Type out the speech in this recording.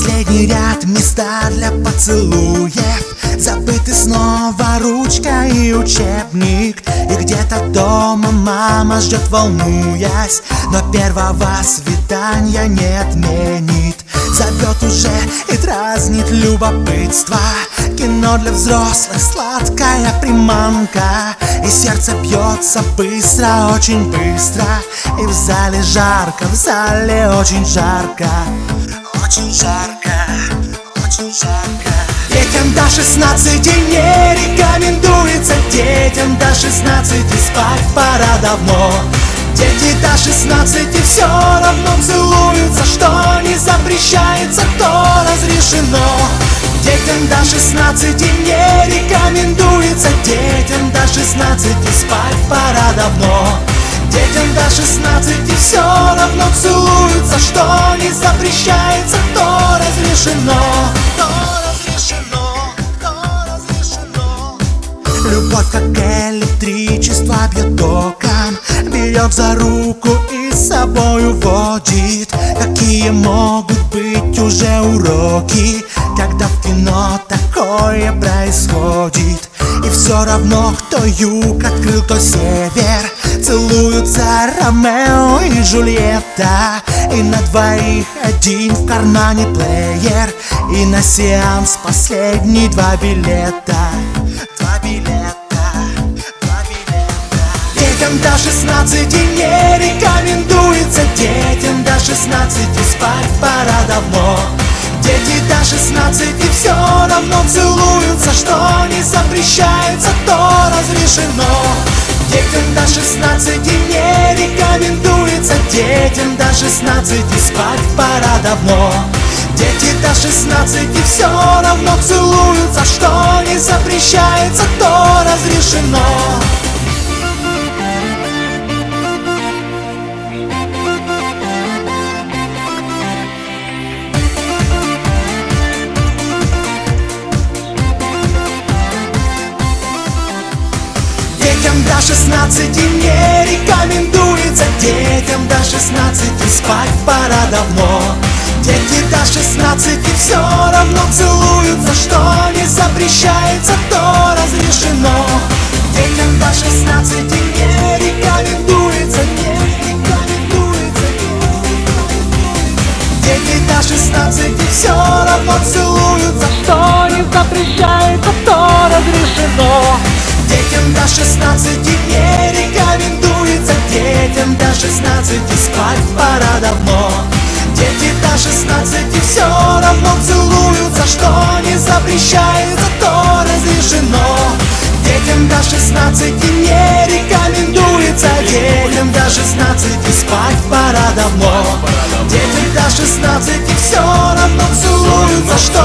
Последний ряд, места для поцелуев. Забыты снова ручка и учебник. И где-то дома мама ждет, волнуясь, но первого свидания не отменит. Зовет уже и дразнит любопытство. Кино для взрослых, сладкая приманка. И сердце бьется быстро, очень быстро. И в зале жарко, в зале очень жарко. Очень жарко, очень жарко. Детям до 16 не рекомендуется. Детям до 16 спать пора давно. Дети до 16 все равно целуются. Что не запрещается, то разрешено. Детям до 16 не рекомендуется. Детям до 16 спать пора давно. Детям до 16 все равно целуются. Что не запрещается, то разрешено. То разрешено, то разрешено. Любовь как электричество бьет током, берет за руку и с собой уводит. Какие могут быть уже уроки, когда в кино такое происходит. И все равно, кто юг открыл, то север. Целуются Ромео и Джульетта. И на двоих один в кармане плеер. И на сеанс последний 2 билета. 2 билета, 2 билета. Детям до 16 не рекомендуется. Детям до 16 спать пора давно. Дети до 16 все равно целуются. Что не запрещается, то разрешено. Детям до 16 не рекомендуется. Детям до 16 спать пора давно. Дети до 16 все равно целуются. Что не запрещается, то разрешено. Детям до 16 не рекомендуется. Детям до 16 спать пора давно. Дети до 16 все равно целуются. Что не запрещается, то разрешено. Детям до 16 не рекомендуется. Не рекомендуется. Дети до 16 все равно целуются. Что не запрещается, то разрешено. Детям до 16 не рекомендуется. Детям до 16 спать пора давно. Дети до 16 все равно целуются. Что не запрещается, то разрешено. Детям до 16 не рекомендуется. Детям до 16 спать пора давно. Детям до 16 все равно целуются. Что